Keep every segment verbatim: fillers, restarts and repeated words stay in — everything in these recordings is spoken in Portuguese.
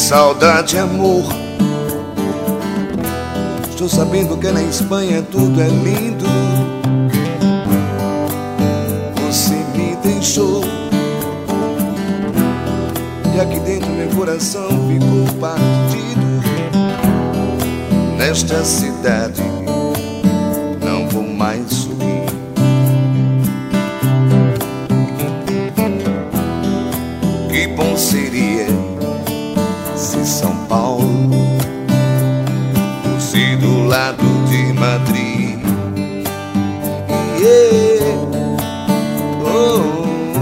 saudade, amor. Estou sabendo que na Espanha tudo é lindo. Você me deixou e aqui dentro meu coração ficou partido. Nesta cidade não vou mais subir. Que bom seria se São Paulo fosse do lado de Madrid. Yeah. Oh.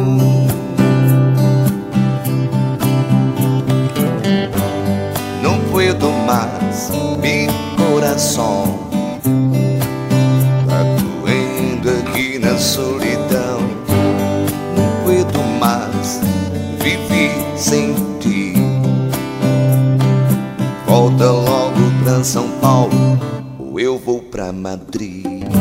Não puedo más, mi coração tá doendo aqui na solidão. Não puedo mais viver sem ti. Volta logo pra São Paulo ou eu vou pra Madrid.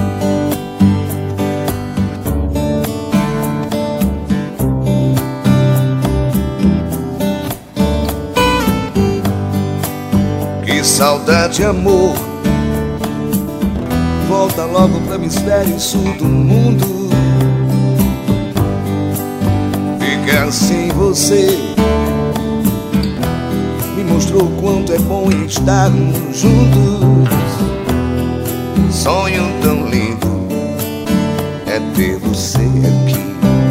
Que saudade, amor. Volta logo pro hemisfério sul do mundo. Ficar sem você me mostrou quanto é bom estarmos juntos. Sonho tão lindo é ter você aqui.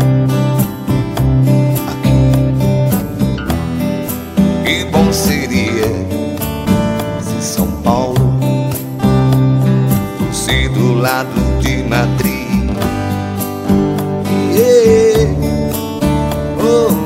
Aqui. Que bom seria se São Paulo fosse do lado de Madrid. Yeah. Oh.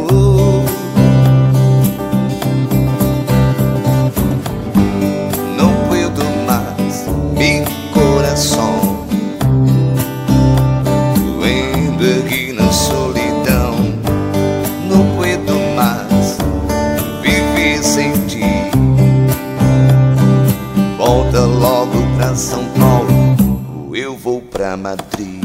Doendo aqui na solidão. Não puedo mais viver sem ti. Volta logo pra São Paulo ou eu vou pra Madrid.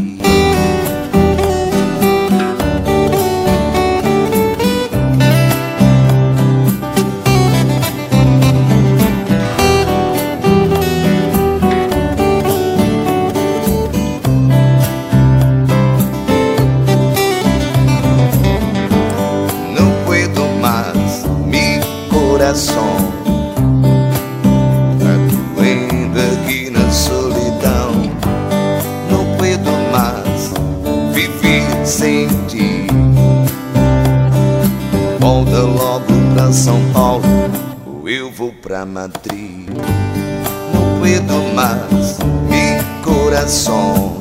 Coração tá doendo aqui na solidão. Não puedo mais viver sem ti. Volta logo pra São Paulo ou eu vou pra Madrid. Não puedo mais, mi coração